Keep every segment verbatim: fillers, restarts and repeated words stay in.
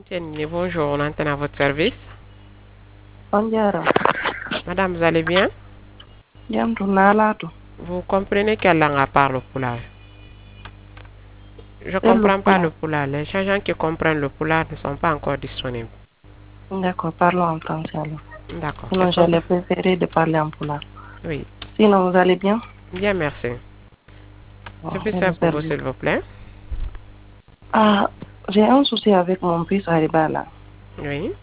Tiens, bonjour, on entend à votre service. Bonjour. Madame, vous allez bien? Jam tu nalato. Vous comprenez quelle langue parle le poulard? Je ne C'est le comprends pas le poulard. poulard. Les gens qui comprennent le poulard ne sont pas encore disponibles. D'accord, parlons en français alors. D'accord. Sinon, Est-ce qu'on peut- j'allais préférer de parler en poulard. Oui. Sinon, vous allez bien? Bien, merci. Bon, Je peux je faire vous pour vous, salue. s'il vous plaît? Ah, j'ai un souci avec mon fils Hariba là. Oui.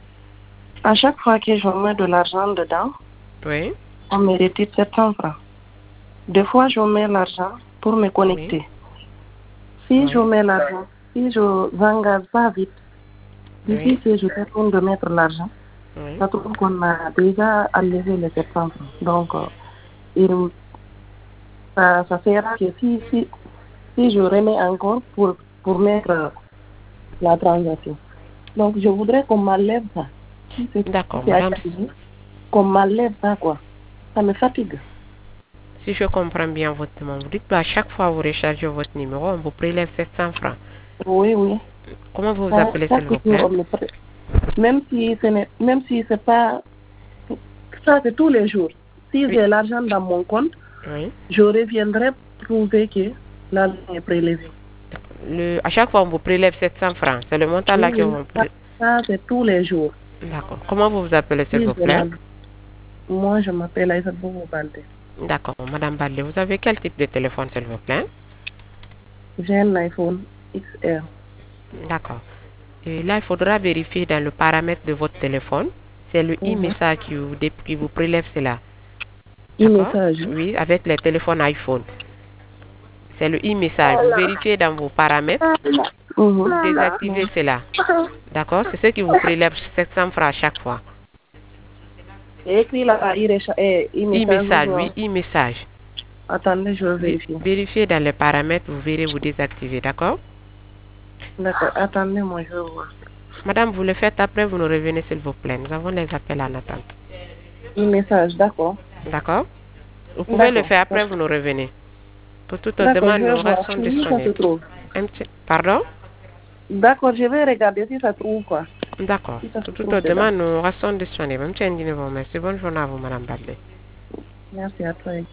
À chaque fois que je mets de l'argent dedans, Oui. on me retire sept cents francs. Des fois, je mets l'argent pour me Oui. connecter. Si je Oui. mets l'argent, si je n'engage pas vite, d'ici Oui. que je termine de mettre l'argent, Oui. ça trouve qu'on a déjà enlevé les sept cents francs. Donc, euh, il ça, ça fera que si, si, si je remets encore pour, pour mettre euh, la transaction. Donc, je voudrais qu'on m'enlève ça. Si c'est si D'accord, c'est madame. activé, qu'on m'enlève ça, quoi. Ça me fatigue. Si je comprends bien votre demande, vous dites qu'à chaque fois que vous rechargez votre numéro, on vous prélève sept cents francs. Oui, oui. Comment vous vous Ça, appelez, s'il chaque vous jour, plaît? on me pré- même si ce n'est, même si c'est pas, ça c'est tous les jours. Si Oui. j'ai l'argent dans mon compte, Oui. je reviendrai prouver que l'argent est prélevé. Le, à chaque fois, on vous prélève sept cents francs. C'est le montant Oui, là que oui. vous Ça, prélève. ça, c'est tous les jours. D'accord. Comment vous vous appelez, s'il Si vous j'ai plaît? l'argent. Moi, je m'appelle Aïssa Boubou Balde. D'accord. Madame Badley, vous avez quel type de téléphone, s'il vous plaît? J'ai un iPhone X R. D'accord. Et là, il faudra vérifier dans le paramètre de votre téléphone. C'est le Mhm. e-message qui vous, dé- qui vous prélève cela. D'accord? E-message. Oui, avec les téléphones iPhone. C'est le e-message. Vous vérifiez dans vos paramètres, vous désactivez Mhm. cela. D'accord? C'est ce qui vous prélève sept cents francs à chaque fois. J'ai écrit là, e-recha- eh, e-message. E-message, ou- oui, e-message. Attendez, je vais Vé- vérifier. Vérifiez dans les paramètres, vous verrez vous désactiver. D'accord? D'accord, attendez, moi, je vais voir. Madame, vous le faites après, vous nous revenez s'il vous plaît. Nous avons les appels en attente. E-message, d'accord. D'accord? Vous pouvez le D'accord. faire après, vous nous revenez. Pour toute D'accord, demande, je vais nous voir. restons Si ça se disponibles. trouve. Un petit- Pardon? D'accord, je vais regarder si ça se trouve, quoi. D'accord. Si ça se Pour toute trouve dedans. demande, nous restons disponibles. Un petit individu, merci. Bonne journée à vous, Madame Badley. Merci à toi.